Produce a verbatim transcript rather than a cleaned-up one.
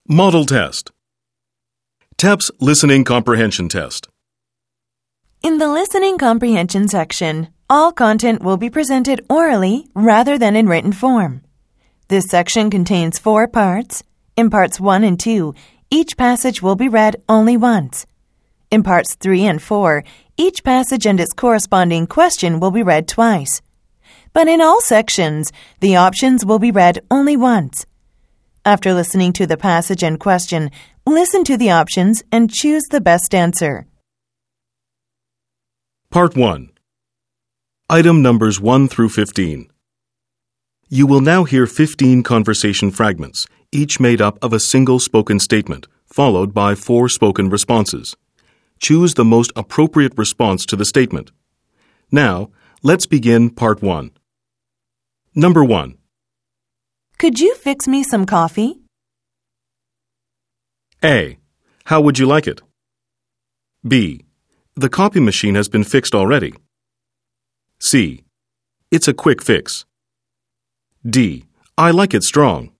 Model Test. T E P S Listening Comprehension Test. In the listening comprehension section, all content will be presented orally rather than in written form. This section contains four parts. In parts one and two, each passage will be read only once. In parts three and four, each passage and its corresponding question will be read twice. But in all sections, the options will be read only once. After listening to the passage and question, listen to the options and choose the best answer. Part one. Item numbers one through fifteen. You will now hear fifteen conversation fragments, each made up of a single spoken statement, followed by four spoken responses. Choose the most appropriate response to the statement. Now, let's begin part one. Number one. Could you fix me some coffee? A. How would you like it? B. The copy machine has been fixed already. C. It's a quick fix. D. I like it strong.